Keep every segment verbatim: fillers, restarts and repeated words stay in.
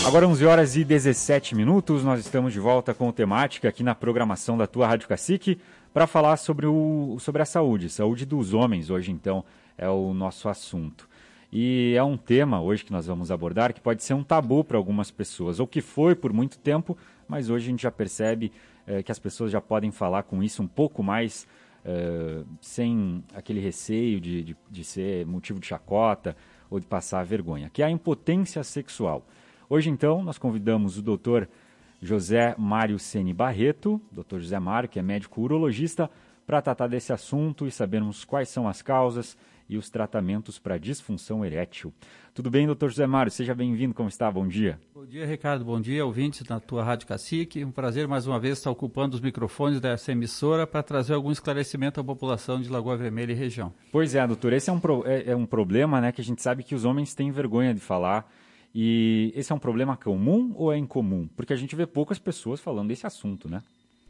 Agora onze horas e dezessete minutos, nós estamos de volta com o Temática aqui na programação da tua Rádio Cacique para falar sobre, o, sobre a saúde, saúde dos homens hoje então é o nosso assunto. E é um tema hoje que nós vamos abordar que pode ser um tabu para algumas pessoas, ou que foi por muito tempo, mas hoje a gente já percebe é, que as pessoas já podem falar com isso um pouco mais é, sem aquele receio de, de, de ser motivo de chacota ou de passar vergonha, que é a impotência sexual. Hoje, então, nós convidamos o doutor José Mário Ceni Barreto, doutor José Mário, que é médico urologista, para tratar desse assunto e sabermos quais são as causas e os tratamentos para disfunção erétil. Tudo bem, doutor José Mário? Seja bem-vindo, como está? Bom dia. Bom dia, Ricardo. Bom dia, ouvintes da tua Rádio Cacique. Um prazer, mais uma vez, estar ocupando os microfones dessa emissora para trazer algum esclarecimento à população de Lagoa Vermelha e região. Pois é, doutor, esse é um, pro, é, é um problema, né, que a gente sabe que os homens têm vergonha de falar. E esse é um problema comum ou é incomum? Porque a gente vê poucas pessoas falando desse assunto, né?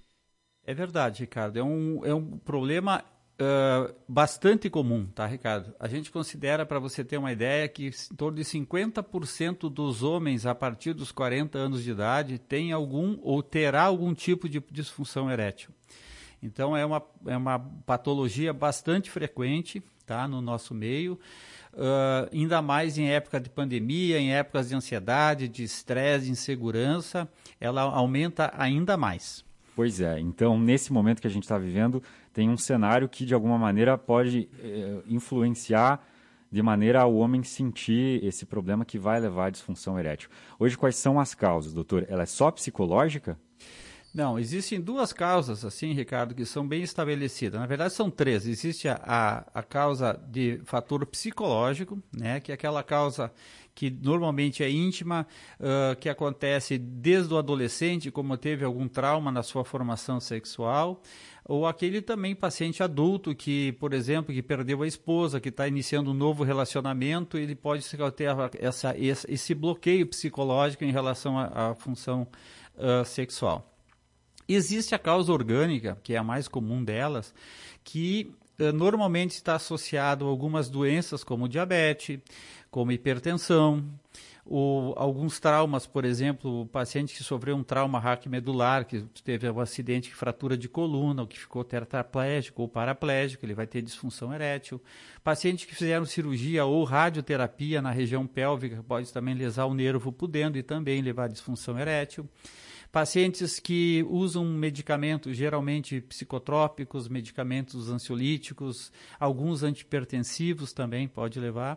É verdade, Ricardo. É um, é um problema uh, bastante comum, tá, Ricardo? A gente considera, para você ter uma ideia, que em torno de cinquenta por cento dos homens a partir dos quarenta anos de idade tem algum ou terá algum tipo de disfunção erétil. Então é uma, é uma patologia bastante frequente, tá, no nosso meio. Uh, ainda mais em época de pandemia, em épocas de ansiedade, de estresse, de insegurança, ela aumenta ainda mais. Pois é, então nesse momento que a gente está vivendo, tem um cenário que de alguma maneira pode eh, influenciar de maneira ao homem sentir esse problema que vai levar à disfunção erétil. Hoje, quais são as causas, doutor? Ela é só psicológica? Não, existem duas causas, assim, Ricardo, que são bem estabelecidas. Na verdade, são três. Existe a, a, a causa de fator psicológico, né, que é aquela causa que normalmente é íntima, uh, que acontece desde o adolescente, como teve algum trauma na sua formação sexual, ou aquele também paciente adulto que, por exemplo, que perdeu a esposa, que está iniciando um novo relacionamento, ele pode ter essa, esse bloqueio psicológico em relação à, à função uh, sexual. Existe a causa orgânica, que é a mais comum delas, que eh, normalmente está associado a algumas doenças como diabetes, como hipertensão, ou alguns traumas, por exemplo, o paciente que sofreu um trauma raquimedular, que teve um acidente de fratura de coluna, ou que ficou tetraplégico ou paraplégico, ele vai ter disfunção erétil. Pacientes que fizeram cirurgia ou radioterapia na região pélvica, pode também lesar o nervo pudendo e também levar a disfunção erétil. Pacientes que usam medicamentos, geralmente psicotrópicos, medicamentos ansiolíticos, alguns antihipertensivos também pode levar.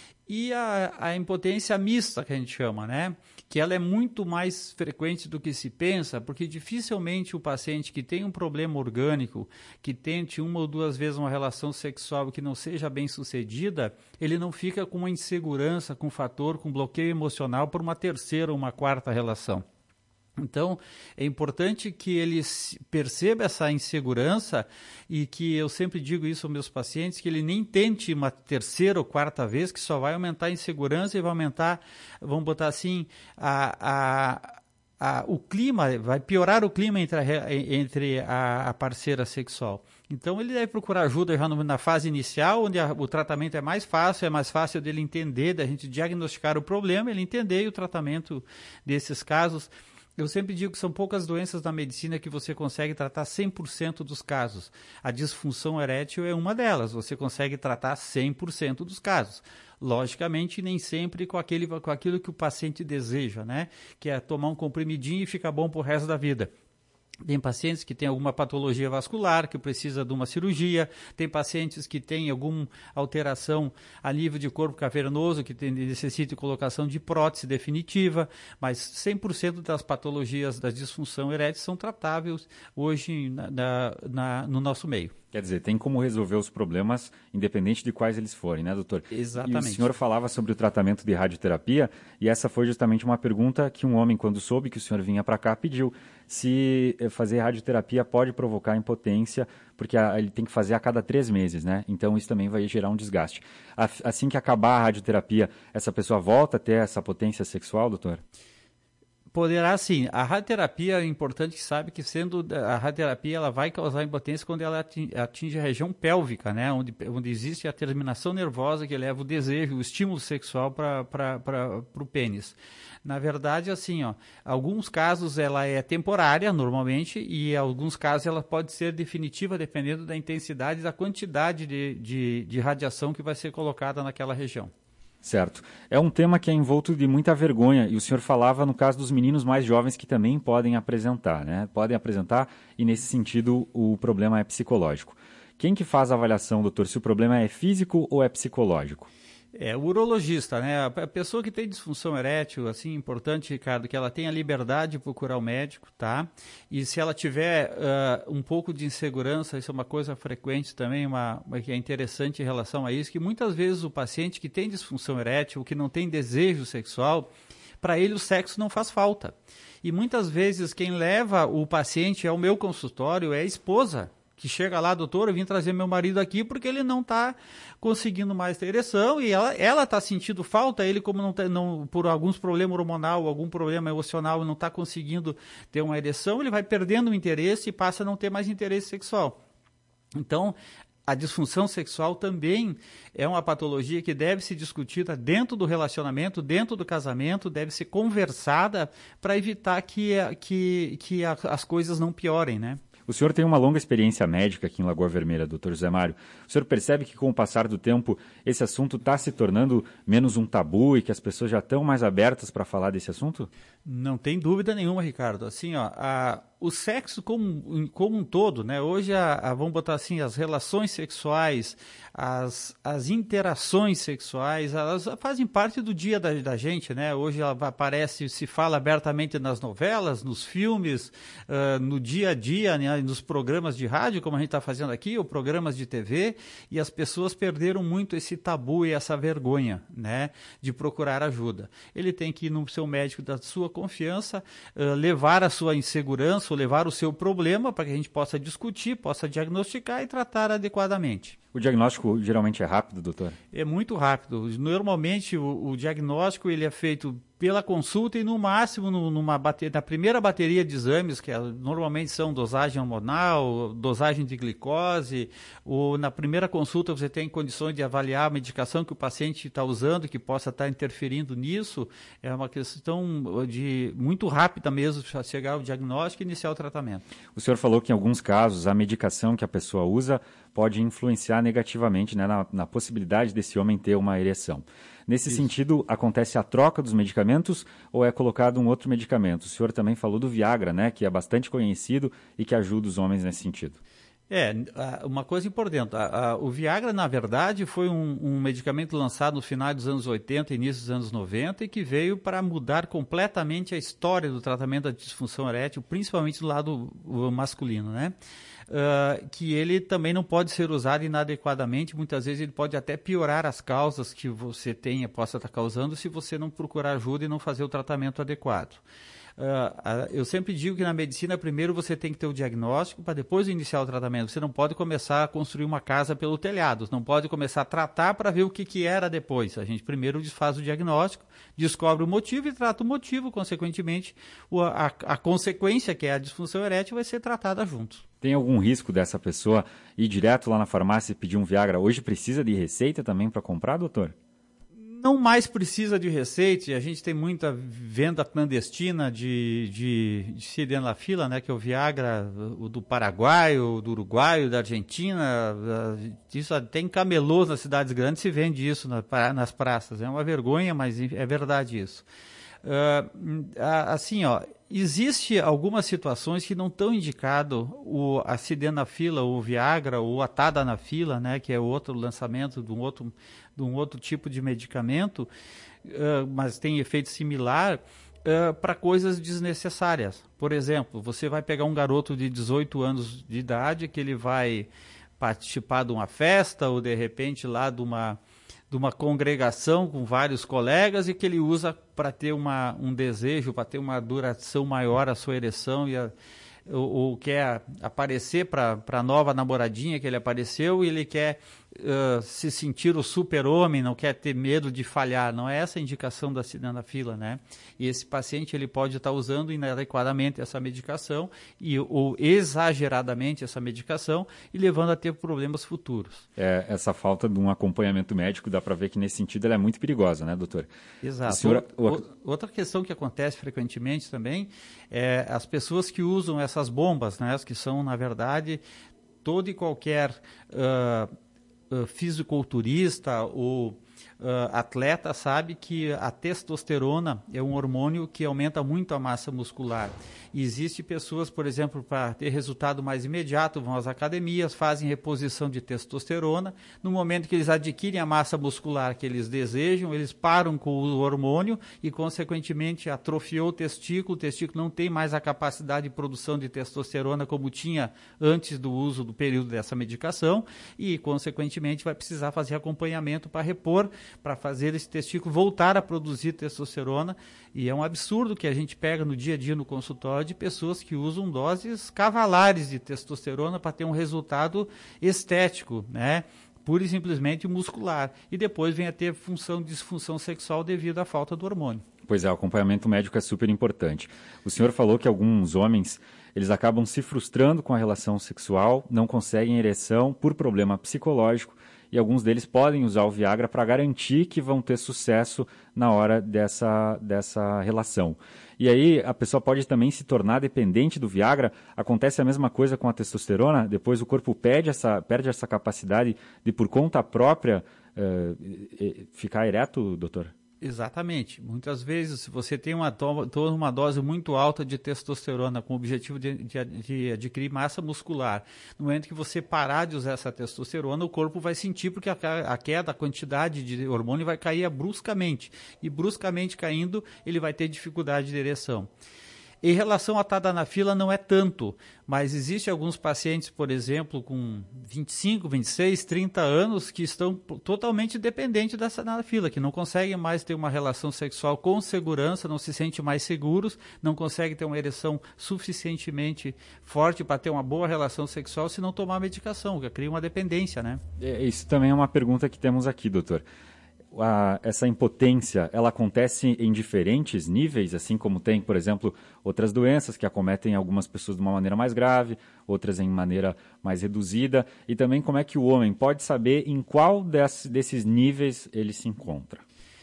E a, a impotência mista, que a gente chama, né? Que ela é muito mais frequente do que se pensa, porque dificilmente o paciente que tem um problema orgânico, que tente uma ou duas vezes uma relação sexual que não seja bem sucedida, ele não fica com uma insegurança, com fator, com bloqueio emocional por uma terceira ou uma quarta relação. Então, é importante que ele perceba essa insegurança e que eu sempre digo isso aos meus pacientes, que ele nem tente uma terceira ou quarta vez, que só vai aumentar a insegurança e vai aumentar, vamos botar assim, a, a, a, o clima, vai piorar o clima entre a, entre a, a parceira sexual. Então, ele deve procurar ajuda já no, na fase inicial, onde a, o tratamento é mais fácil, é mais fácil dele entender, da gente diagnosticar o problema, ele entender o tratamento desses casos. Eu sempre digo que são poucas doenças da medicina que você consegue tratar cem por cento dos casos. A disfunção erétil é uma delas, você consegue tratar cem por cento dos casos. Logicamente, nem sempre com, aquele, com aquilo que o paciente deseja, né? Que é tomar um comprimidinho e ficar bom pro resto da vida. Tem pacientes que têm alguma patologia vascular, que precisa de uma cirurgia. Tem pacientes que têm alguma alteração a nível de corpo cavernoso, que tem, necessita de colocação de prótese definitiva. Mas cem por cento das patologias da disfunção erétil são tratáveis hoje na, na, na, no nosso meio. Quer dizer, tem como resolver os problemas, independente de quais eles forem, né, doutor? Exatamente. E o senhor falava sobre o tratamento de radioterapia, e essa foi justamente uma pergunta que um homem, quando soube que o senhor vinha para cá, pediu. Se fazer radioterapia pode provocar impotência, porque ele tem que fazer a cada três meses, né? Então isso também vai gerar um desgaste. Assim que acabar a radioterapia, essa pessoa volta a ter essa potência sexual, doutor? Poderá sim. A radioterapia é importante que sabe que sendo a radioterapia ela vai causar impotência quando ela atinge a região pélvica, né? Onde, onde existe a terminação nervosa que leva o desejo, o estímulo sexual para o pênis. Na verdade, assim, ó, alguns casos ela é temporária normalmente e em alguns casos ela pode ser definitiva dependendo da intensidade e da quantidade de, de, de radiação que vai ser colocada naquela região. Certo. É um tema que é envolto de muita vergonha e o senhor falava no caso dos meninos mais jovens que também podem apresentar, né? Podem apresentar e nesse sentido o problema é psicológico. Quem que faz a avaliação, doutor, se o problema é físico ou é psicológico? É, o urologista, né? A pessoa que tem disfunção erétil, assim, importante, Ricardo, que ela tenha liberdade de procurar o médico, tá? E se ela tiver uh, um pouco de insegurança, isso é uma coisa frequente também, uma, uma que é interessante em relação a isso, que muitas vezes o paciente que tem disfunção erétil, que não tem desejo sexual, para ele o sexo não faz falta. E muitas vezes quem leva o paciente ao meu consultório é a esposa, que chega lá, doutor, eu vim trazer meu marido aqui porque ele não está conseguindo mais ter ereção e ela está sentindo falta, ele como não, tá, não por alguns problemas hormonal, algum problema emocional, não está conseguindo ter uma ereção, ele vai perdendo o interesse e passa a não ter mais interesse sexual. Então, a disfunção sexual também é uma patologia que deve ser discutida dentro do relacionamento, dentro do casamento, deve ser conversada para evitar que, que, que a, as coisas não piorem, né? O senhor tem uma longa experiência médica aqui em Lagoa Vermelha, doutor José Mário. O senhor percebe que com o passar do tempo esse assunto está se tornando menos um tabu e que as pessoas já estão mais abertas para falar desse assunto? Não tem dúvida nenhuma, Ricardo. Assim, ó, a, o sexo como, como um todo, né? Hoje, a, a, vamos botar assim, as relações sexuais, as, as interações sexuais, elas fazem parte do dia da, da gente, né? Hoje ela aparece, se fala abertamente nas novelas, nos filmes, uh, no dia a dia, né? Nos programas de rádio, como a gente está fazendo aqui, ou programas de T V, e as pessoas perderam muito esse tabu e essa vergonha, né? De procurar ajuda. Ele tem que ir no seu médico da sua confiança, uh, levar a sua insegurança, ou levar o seu problema para que a gente possa discutir, possa diagnosticar e tratar adequadamente. O diagnóstico geralmente é rápido, doutor? É muito rápido. Normalmente o, o diagnóstico ele é feito pela consulta e no máximo no, numa bateria, na primeira bateria de exames, que é, normalmente são dosagem hormonal, dosagem de glicose, ou na primeira consulta você tem condições de avaliar a medicação que o paciente está usando, que possa estar interferindo nisso. É uma questão de muito rápida mesmo para chegar ao diagnóstico e iniciar o tratamento. O senhor falou que em alguns casos a medicação que a pessoa usa pode influenciar negativamente, né, na, na possibilidade desse homem ter uma ereção. Nesse Isso. sentido, acontece a troca dos medicamentos ou é colocado um outro medicamento? O senhor também falou do Viagra, né, que é bastante conhecido e que ajuda os homens nesse sentido. É, uma coisa importante, a, a, o Viagra, na verdade, foi um, um medicamento lançado no final dos anos oitenta, início dos anos noventa, e que veio para mudar completamente a história do tratamento da disfunção erétil, principalmente do lado masculino, né? Uh, que ele também não pode ser usado inadequadamente, muitas vezes ele pode até piorar as causas que você tenha, possa estar causando, se você não procurar ajuda e não fazer o tratamento adequado. Uh, eu sempre digo que na medicina, primeiro você tem que ter o diagnóstico para depois iniciar o tratamento. Você não pode começar a construir uma casa pelo telhado, não pode começar a tratar para ver o que, que era depois. A gente primeiro faz o diagnóstico, descobre o motivo e trata o motivo, consequentemente, a, a, a consequência, que é a disfunção erétil, vai ser tratada junto. Tem algum risco dessa pessoa ir direto lá na farmácia e pedir um Viagra? Hoje precisa de receita também para comprar, doutor? Não mais precisa de receita, a gente tem muita venda clandestina de, de, de sildenafila, né, que é o Viagra o do Paraguai, o do Uruguai, o da Argentina, isso tem camelôs nas cidades grandes, se vende isso na, nas praças, é uma vergonha, mas é verdade isso. Uh, assim, ó, existe algumas situações que não estão indicado o, a sildenafila, o Viagra, ou a tadalafila, né, que é outro lançamento de um outro, de um outro tipo de medicamento, uh, mas tem efeito similar, uh, para coisas desnecessárias. Por exemplo, você vai pegar um garoto de dezoito anos de idade que ele vai participar de uma festa ou de repente lá de uma de uma congregação com vários colegas e que ele usa para ter uma, um desejo, para ter uma duração maior a sua ereção e a, ou, ou quer aparecer para a nova namoradinha que ele apareceu e ele quer uh, se sentir o super-homem, não quer ter medo de falhar. Não é essa a indicação da sildenafila, né? E esse paciente ele pode estar usando inadequadamente essa medicação e, ou exageradamente essa medicação e levando a ter problemas futuros. É, essa falta de um acompanhamento médico, dá para ver que nesse sentido ela é muito perigosa, né, doutor? Exato. Senhora... Outra questão que acontece frequentemente também é as pessoas que usam essas bombas, né, que são, na verdade, todo e qualquer uh, uh, fisiculturista ou Uh, atleta sabe que a testosterona é um hormônio que aumenta muito a massa muscular. E existe pessoas, por exemplo, para ter resultado mais imediato, vão às academias, fazem reposição de testosterona. No momento que eles adquirem a massa muscular que eles desejam, eles param com o hormônio e, consequentemente, atrofiou o testículo. O testículo não tem mais a capacidade de produção de testosterona como tinha antes do uso do período dessa medicação e, consequentemente, vai precisar fazer acompanhamento para repor, para fazer esse testículo voltar a produzir testosterona. E é um absurdo que a gente pega no dia a dia no consultório de pessoas que usam doses cavalares de testosterona para ter um resultado estético, né? Pura e simplesmente muscular. E depois vem a ter função, disfunção sexual devido à falta do hormônio. Pois é, o acompanhamento médico é super importante. O senhor falou que alguns homens, eles acabam se frustrando com a relação sexual, não conseguem ereção por problema psicológico, e alguns deles podem usar o Viagra para garantir que vão ter sucesso na hora dessa, dessa relação. E aí a pessoa pode também se tornar dependente do Viagra. Acontece a mesma coisa com a testosterona, depois o corpo perde essa, perde essa capacidade de, por conta própria, uh, ficar ereto, doutor? Exatamente. Muitas vezes, se você tem uma, to uma dose muito alta de testosterona com o objetivo de, de, de adquirir massa muscular, no momento que você parar de usar essa testosterona, o corpo vai sentir porque a, a queda, a quantidade de hormônio vai cair bruscamente. E bruscamente caindo, ele vai ter dificuldade de ereção. Em relação à tadalafila não é tanto, mas existem alguns pacientes, por exemplo, com vinte e cinco, vinte e seis, trinta anos que estão totalmente dependentes da tadalafila, que não conseguem mais ter uma relação sexual com segurança, não se sentem mais seguros, não conseguem ter uma ereção suficientemente forte para ter uma boa relação sexual se não tomar medicação, que cria uma dependência, né? Isso também é uma pergunta que temos aqui, doutor. A, essa impotência, ela acontece em diferentes níveis, assim como tem, por exemplo, outras doenças que acometem algumas pessoas de uma maneira mais grave, outras em maneira mais reduzida, e também como é que o homem pode saber em qual desse, desses níveis ele se encontra?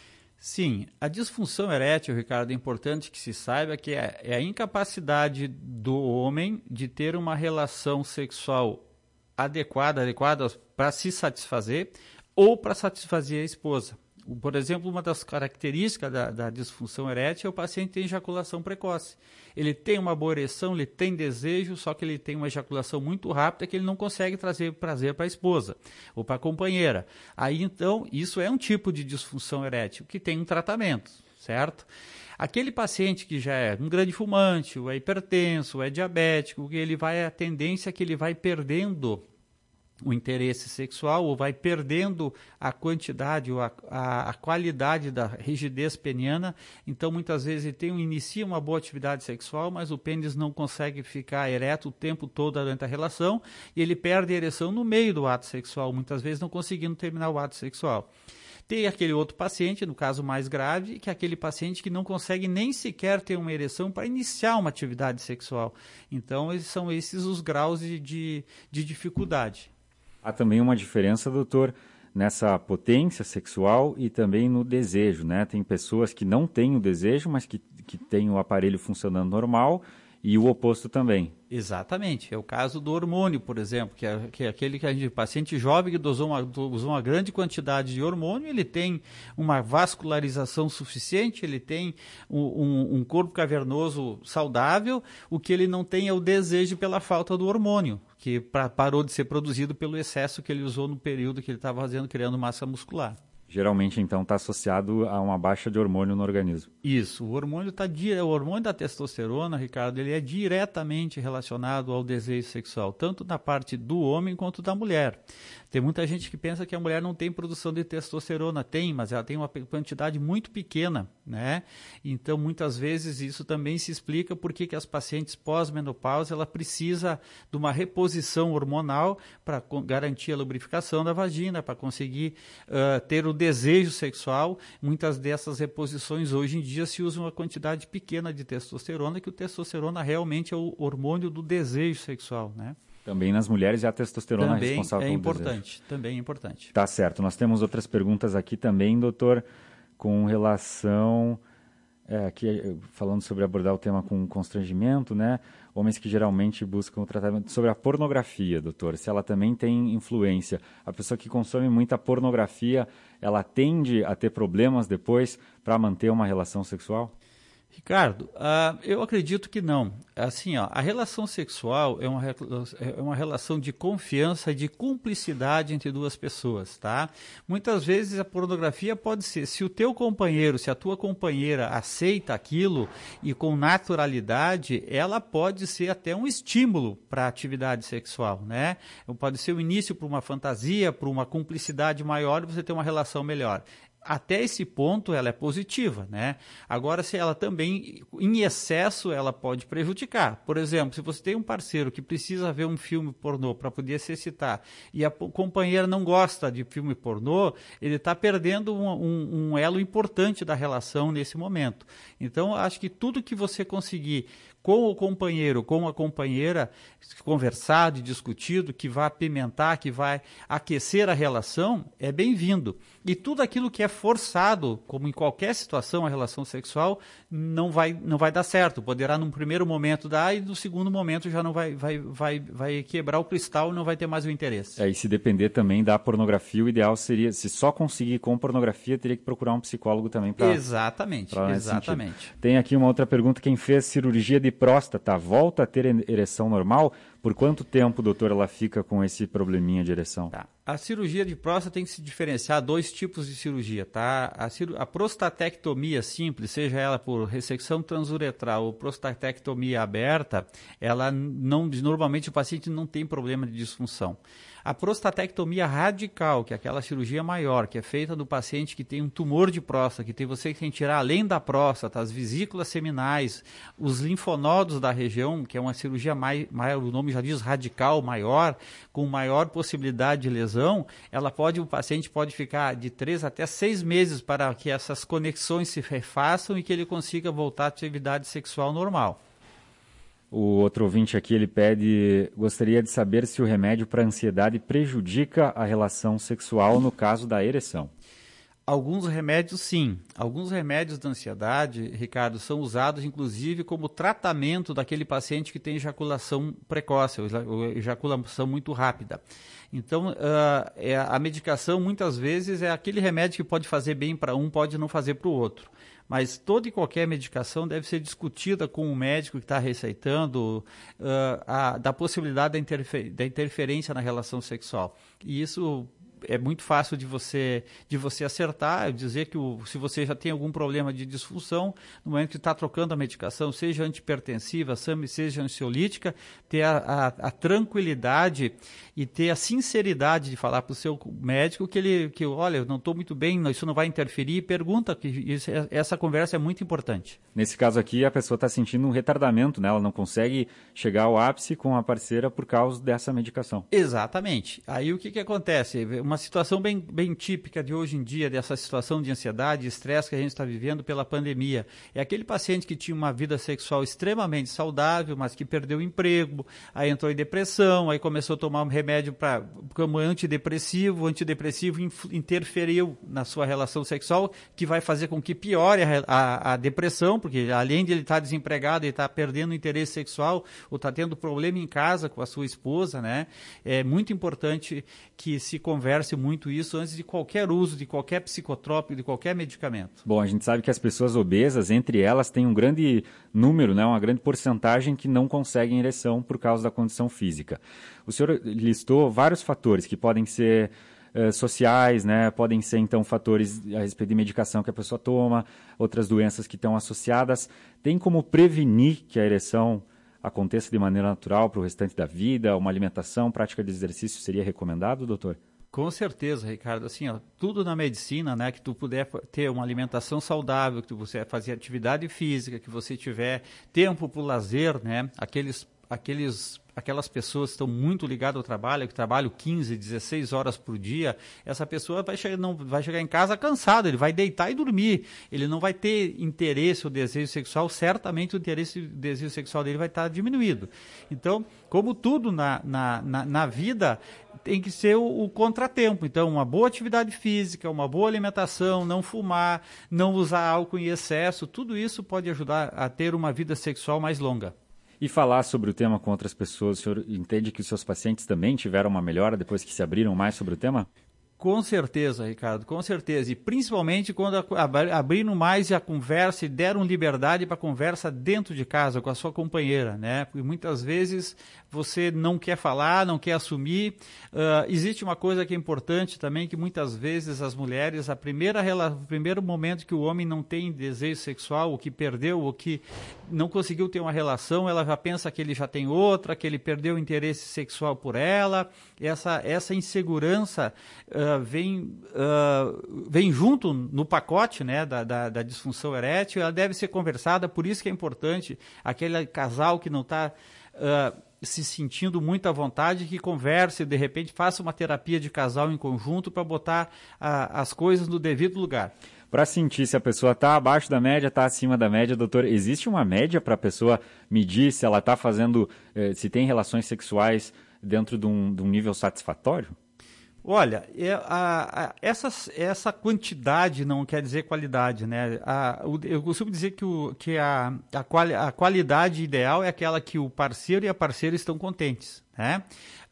Sim, a disfunção erétil, Ricardo, é importante que se saiba que é, é a incapacidade do homem de ter uma relação sexual adequada, adequada para se satisfazer, ou para satisfazer a esposa. Por exemplo, uma das características da, da disfunção erétil é o paciente tem ejaculação precoce. Ele tem uma boa ereção, ele tem desejo, só que ele tem uma ejaculação muito rápida que ele não consegue trazer prazer para a esposa ou para a companheira. Aí, então, isso é um tipo de disfunção erétil que tem um tratamento, certo? Aquele paciente que já é um grande fumante, ou é hipertenso, ou é diabético, ele vai, a tendência é que ele vai perdendo o interesse sexual ou vai perdendo a quantidade ou a, a, a qualidade da rigidez peniana. Então, muitas vezes, ele tem, inicia uma boa atividade sexual, mas o pênis não consegue ficar ereto o tempo todo durante a relação e ele perde a ereção no meio do ato sexual, muitas vezes não conseguindo terminar o ato sexual. Tem aquele outro paciente, no caso mais grave, que é aquele paciente que não consegue nem sequer ter uma ereção para iniciar uma atividade sexual. Então, são esses os graus de, de, de dificuldade. Há também uma diferença, doutor, nessa potência sexual e também no desejo, né? Tem pessoas que não têm o desejo, mas que, que têm o aparelho funcionando normal e o oposto também. Exatamente. É o caso do hormônio, por exemplo, que é, que é aquele que a gente, paciente jovem que dosou uma, dosou uma grande quantidade de hormônio, ele tem uma vascularização suficiente, ele tem um, um, um corpo cavernoso saudável, o que ele não tem é o desejo pela falta do hormônio, que pra, parou de ser produzido pelo excesso que ele usou no período que ele estava fazendo, criando massa muscular. Geralmente, então, está associado a uma baixa de hormônio no organismo. Isso. O hormônio, tá, o hormônio da testosterona, Ricardo, ele é diretamente relacionado ao desejo sexual, tanto na parte do homem quanto da mulher. Tem muita gente que pensa que a mulher não tem produção de testosterona. Tem, mas ela tem uma quantidade muito pequena, né? Então, muitas vezes, isso também se explica por que as pacientes pós-menopausa, ela precisa de uma reposição hormonal para garantir a lubrificação da vagina, para conseguir uh, ter o desejo sexual. Muitas dessas reposições, hoje em dia, se usa uma quantidade pequena de testosterona, que o testosterona realmente é o hormônio do desejo sexual, né? Também nas mulheres é a testosterona também responsável é pelo importante, desejo. Também é importante. Tá certo. Nós temos outras perguntas aqui também, doutor, com relação... É, aqui falando sobre abordar o tema com constrangimento, né? Homens que geralmente buscam o tratamento sobre a pornografia, doutor, se ela também tem influência. A pessoa que consome muita pornografia, ela tende a ter problemas depois para manter uma relação sexual? Ricardo, uh, eu acredito que não. Assim, ó, a relação sexual é uma, é uma relação de confiança e de cumplicidade entre duas pessoas, tá? Muitas vezes a pornografia pode ser, se o teu companheiro, se a tua companheira aceita aquilo e com naturalidade, ela pode ser até um estímulo para a atividade sexual, né? Pode ser o início para uma fantasia, para uma cumplicidade maior e você ter uma relação melhor. Até esse ponto ela é positiva, né? Agora, se ela também, em excesso, ela pode prejudicar. Por exemplo, se você tem um parceiro que precisa ver um filme pornô para poder se excitar e a companheira não gosta de filme pornô, ele está perdendo um, um, um elo importante da relação nesse momento. Então, acho que tudo que você conseguir com o companheiro, com a companheira, conversado e discutido, que vai apimentar, que vai aquecer a relação, é bem-vindo. E tudo aquilo que é forçado, como em qualquer situação, a relação sexual, não vai, não vai dar certo. Poderá, num primeiro momento, dar, e no segundo momento já não vai, vai, vai, vai quebrar o cristal e não vai ter mais o interesse. É, e se depender também da pornografia, o ideal seria, se só conseguir com pornografia, teria que procurar um psicólogo também para... Exatamente, pra exatamente. Tem aqui uma outra pergunta, quem fez cirurgia de próstata volta a ter ereção normal? Por quanto tempo, doutor, ela fica com esse probleminha de ereção? Tá. A cirurgia de próstata tem que se diferenciar dois tipos de cirurgia, tá? A, cir... a prostatectomia simples, seja ela por ressecção transuretral ou prostatectomia aberta, ela não, normalmente o paciente não tem problema de disfunção. A prostatectomia radical, que é aquela cirurgia maior, que é feita do paciente que tem um tumor de próstata, que tem você que tem que tirar além da próstata, as vesículas seminais, os linfonodos da região, que é uma cirurgia mais, mais o nome já diz radical, maior, com maior possibilidade de lesão, ela pode, o paciente pode ficar de três até seis meses para que essas conexões se refaçam e que ele consiga voltar à atividade sexual normal. O outro ouvinte aqui, ele pede, gostaria de saber se o remédio para ansiedade prejudica a relação sexual no caso da ereção. Alguns remédios, sim. Alguns remédios da ansiedade, Ricardo, são usados, inclusive, como tratamento daquele paciente que tem ejaculação precoce, ou ejaculação muito rápida. Então, uh, é, a medicação, muitas vezes, é aquele remédio que pode fazer bem para um, pode não fazer para o outro. Mas toda e qualquer medicação deve ser discutida com o médico que está receitando uh, a, da possibilidade da, interfer, da interferência na relação sexual. E isso é muito fácil de você, de você acertar, dizer que o, se você já tem algum problema de disfunção, no momento que está trocando a medicação, seja antipertensiva, seja ansiolítica, ter a, a, a tranquilidade e ter a sinceridade de falar para o seu médico que ele, que olha, eu não estou muito bem, isso não vai interferir, pergunta, que isso, essa conversa é muito importante. Nesse caso aqui, a pessoa está sentindo um retardamento, né? Ela não consegue chegar ao ápice com a parceira por causa dessa medicação. Exatamente. Aí o que, que acontece? Uma situação bem, bem típica de hoje em dia, dessa situação de ansiedade e estresse que a gente está vivendo pela pandemia. É aquele paciente que tinha uma vida sexual extremamente saudável, mas que perdeu o emprego, aí entrou em depressão, aí começou a tomar um remédio pra, como antidepressivo, o antidepressivo interferiu na sua relação sexual, que vai fazer com que piore a, a, a depressão, porque além de ele estar desempregado, ele está perdendo o interesse sexual, ou está tendo problema em casa com a sua esposa, né? É muito importante que se converse muito isso antes de qualquer uso, de qualquer psicotrópico, de qualquer medicamento. Bom, a gente sabe que as pessoas obesas, entre elas, têm um grande número, né, uma grande porcentagem que não conseguem ereção por causa da condição física. O senhor listou vários fatores que podem ser eh, sociais, né, podem ser, então, fatores a respeito de medicação que a pessoa toma, outras doenças que estão associadas. Tem como prevenir que a ereção aconteça de maneira natural para o restante da vida? Uma alimentação, prática de exercício seria recomendado, doutor? Com certeza, Ricardo. Assim, ó, tudo na medicina, né, que tu puder ter uma alimentação saudável, que tu puder fazer atividade física, que você tiver tempo para o lazer, né, aqueles, aqueles, aquelas pessoas que estão muito ligadas ao trabalho, que trabalham quinze, dezesseis horas por dia, essa pessoa vai chegar, não, vai chegar em casa cansado, ele vai deitar e dormir, ele não vai ter interesse ou desejo sexual, certamente o interesse e o desejo sexual dele vai estar diminuído. Então, como tudo na, na, na, na vida, tem que ser o, o contratempo. Então, uma boa atividade física, uma boa alimentação, não fumar, não usar álcool em excesso, tudo isso pode ajudar a ter uma vida sexual mais longa. E falar sobre o tema com outras pessoas, o senhor entende que os seus pacientes também tiveram uma melhora depois que se abriram mais sobre o tema? Com certeza, Ricardo, com certeza. E principalmente quando abriram mais a conversa e deram liberdade para a conversa dentro de casa com a sua companheira, né? Porque muitas vezes você não quer falar, não quer assumir. Uh, existe uma coisa que é importante também, que muitas vezes as mulheres, a primeira, o primeiro momento que o homem não tem desejo sexual, ou que perdeu, ou que não conseguiu ter uma relação, ela já pensa que ele já tem outra, que ele perdeu o interesse sexual por ela. Essa, essa insegurança uh, Vem, uh, vem junto no pacote, né, da, da, da disfunção erétil, ela deve ser conversada, por isso que é importante aquele casal que não está uh, se sentindo muito à vontade, que converse, de repente faça uma terapia de casal em conjunto para botar uh, as coisas no devido lugar. Para sentir se a pessoa está abaixo da média, está acima da média, doutor, existe uma média para a pessoa medir se ela está fazendo, eh, se tem relações sexuais dentro de um, de um nível satisfatório? Olha, a, a, essa, essa quantidade não quer dizer qualidade, né? A, o, eu costumo dizer que, o, que a, a, quali, a qualidade ideal é aquela que o parceiro e a parceira estão contentes, né?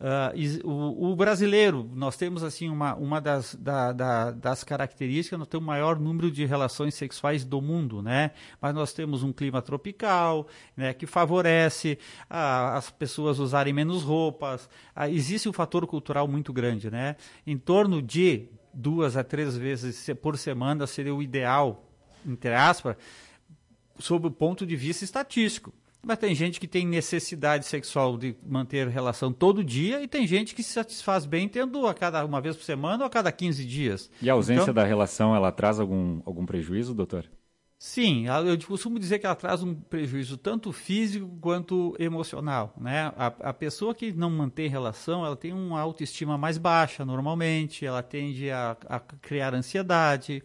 Uh, o, o brasileiro, nós temos assim uma, uma das, da, da, das características, nós temos o maior número de relações sexuais do mundo, né? Mas nós temos um clima tropical, né, que favorece uh, as pessoas usarem menos roupas. Uh, existe um fator cultural muito grande, né? Em torno de duas a três vezes por semana seria o ideal, entre aspas, sob o ponto de vista estatístico. Mas tem gente que tem necessidade sexual de manter relação todo dia e tem gente que se satisfaz bem tendo a cada uma vez por semana ou a cada quinze dias. E a ausência então, da relação, ela traz algum, algum prejuízo, doutor? Sim, eu costumo dizer que ela traz um prejuízo tanto físico quanto emocional, né? A, a pessoa que não mantém relação, ela tem uma autoestima mais baixa normalmente, ela tende a, a criar ansiedade,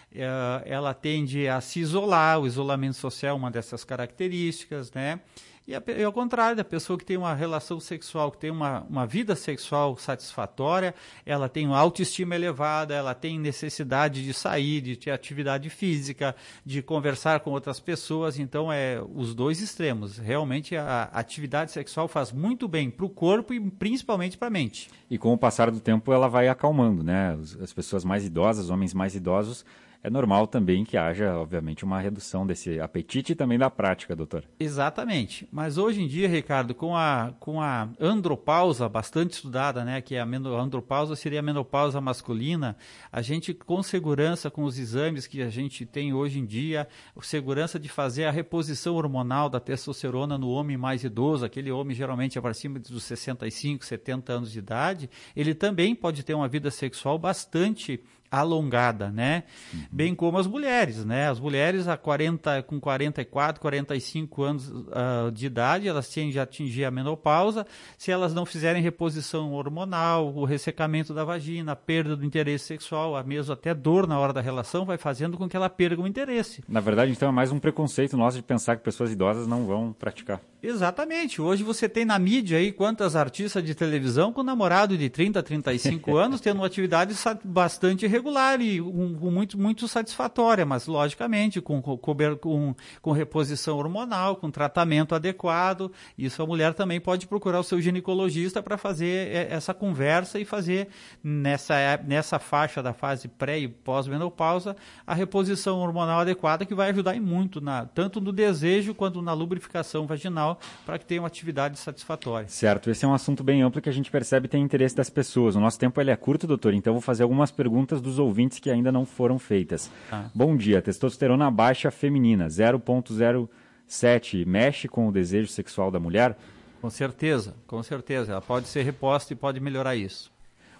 ela tende a se isolar, o isolamento social é uma dessas características, né? E, a, e ao contrário, a pessoa que tem uma relação sexual, que tem uma, uma vida sexual satisfatória, ela tem uma autoestima elevada, ela tem necessidade de sair, de ter atividade física, de conversar com outras pessoas. Então, é os dois extremos. Realmente, a, a atividade sexual faz muito bem para o corpo e principalmente para a mente. E com o passar do tempo, ela vai acalmando, né? As pessoas mais idosas, homens mais idosos, é normal também que haja, obviamente, uma redução desse apetite e também da prática, doutor. Exatamente. Mas hoje em dia, Ricardo, com a, com a andropausa bastante estudada, né, que a andropausa seria a menopausa masculina, a gente, com segurança, com os exames que a gente tem hoje em dia, segurança de fazer a reposição hormonal da testosterona no homem mais idoso, aquele homem geralmente é para cima dos sessenta e cinco, setenta anos de idade, ele também pode ter uma vida sexual bastante alongada, né? Uhum. Bem como as mulheres, né? As mulheres a quarenta, com quarenta e quatro, quarenta e cinco anos uh, de idade, elas têm de atingir a menopausa, se elas não fizerem reposição hormonal, o ressecamento da vagina, a perda do interesse sexual, a mesmo até dor na hora da relação, vai fazendo com que ela perca o interesse. Na verdade, então, é mais um preconceito nosso de pensar que pessoas idosas não vão praticar. Exatamente. Hoje você tem na mídia aí quantas artistas de televisão com namorado de trinta, trinta e cinco anos tendo uma atividade bastante regular e um, um, muito, muito satisfatória, mas logicamente com, com, com, com reposição hormonal, com tratamento adequado. Isso a mulher também pode procurar o seu ginecologista para fazer essa conversa e fazer nessa, nessa faixa da fase pré e pós-menopausa a reposição hormonal adequada, que vai ajudar muito na, tanto no desejo quanto na lubrificação vaginal, para que tenha uma atividade satisfatória. Certo, esse é um assunto bem amplo que a gente percebe tem interesse das pessoas. O nosso tempo ele é curto, doutor, então eu vou fazer algumas perguntas dos ouvintes que ainda não foram feitas. Ah. Bom dia, testosterona baixa feminina, zero ponto zero sete, mexe com o desejo sexual da mulher? Com certeza, com certeza. Ela pode ser reposta e pode melhorar isso.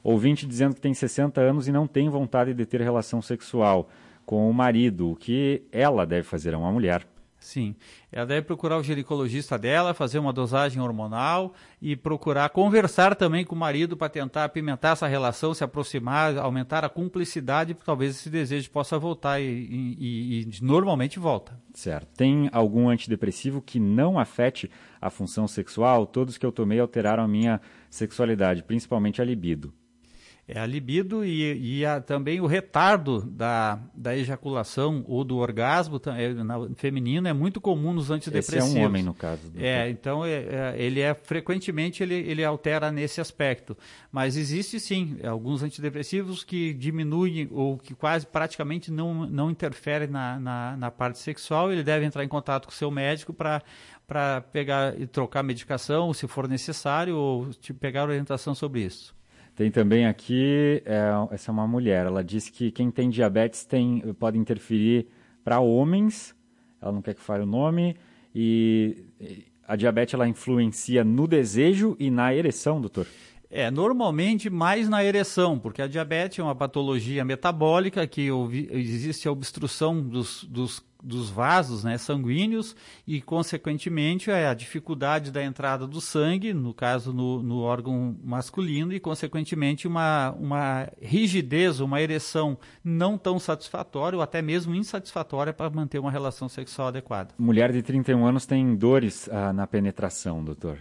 Ouvinte dizendo que tem sessenta anos e não tem vontade de ter relação sexual com o marido. O que ela deve fazer? É uma mulher. Sim, ela deve procurar o ginecologista dela, fazer uma dosagem hormonal e procurar conversar também com o marido para tentar apimentar essa relação, se aproximar, aumentar a cumplicidade, talvez esse desejo possa voltar e, e, e normalmente volta. Certo. Tem algum antidepressivo que não afete a função sexual? Todos que eu tomei alteraram a minha sexualidade, principalmente a libido. É a libido e, e a, também o retardo da, da ejaculação ou do orgasmo é, na, feminino é muito comum nos antidepressivos. Esse é um homem, no caso. É, então é, é, ele é frequentemente ele, ele altera nesse aspecto. Mas existe sim alguns antidepressivos que diminuem ou que quase praticamente não, não interferem na, na, na parte sexual. Ele deve entrar em contato com o seu médico para para pegar e trocar medicação, se for necessário, ou te pegar orientação sobre isso. Tem também aqui, é, essa é uma mulher, ela diz que quem tem diabetes tem, pode interferir para homens, ela não quer que fale o nome, e a diabetes ela influencia no desejo e na ereção, doutor? É, normalmente mais na ereção, porque a diabetes é uma patologia metabólica que existe a obstrução dos, dos, dos vasos, né, sanguíneos e, consequentemente, é a dificuldade da entrada do sangue, no caso no, no órgão masculino, e, consequentemente, uma, uma rigidez, uma ereção não tão satisfatória ou até mesmo insatisfatória para manter uma relação sexual adequada. Mulher de trinta e um anos tem dores ah, na penetração, doutor?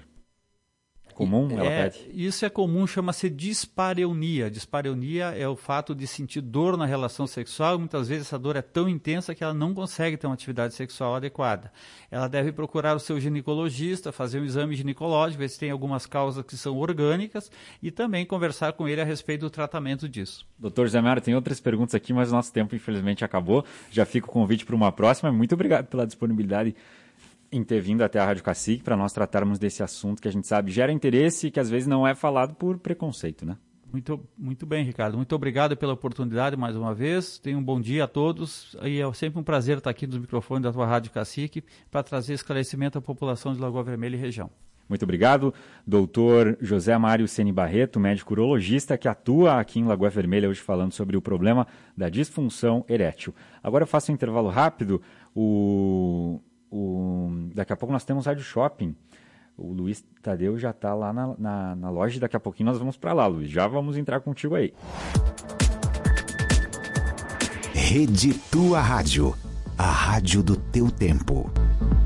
Comum? Ela é, pede? Isso é comum, chama-se dispareunia. Dispareunia é o fato de sentir dor na relação sexual e muitas vezes essa dor é tão intensa que ela não consegue ter uma atividade sexual adequada. Ela deve procurar o seu ginecologista, fazer um exame ginecológico, ver se tem algumas causas que são orgânicas e também conversar com ele a respeito do tratamento disso. doutor Zé Mário, tem outras perguntas aqui, mas o nosso tempo infelizmente acabou. Já fica o convite para uma próxima. Muito obrigado pela disponibilidade em ter vindo até a Rádio Cacique para nós tratarmos desse assunto que a gente sabe gera interesse e que às vezes não é falado por preconceito, né? Muito, muito bem, Ricardo. Muito obrigado pela oportunidade mais uma vez. Tenha um bom dia a todos. E é sempre um prazer estar aqui nos microfones da tua Rádio Cacique para trazer esclarecimento à população de Lagoa Vermelha e região. Muito obrigado, doutor José Mário Ceni Barreto, médico urologista que atua aqui em Lagoa Vermelha, hoje falando sobre o problema da disfunção erétil. Agora eu faço um intervalo rápido. O... O... Daqui a pouco nós temos Rádio Shopping. O Luiz Tadeu já está lá na, na, na loja e daqui a pouquinho nós vamos para lá, Luiz. Já vamos entrar contigo aí. Rede Tua Rádio, a rádio do teu tempo.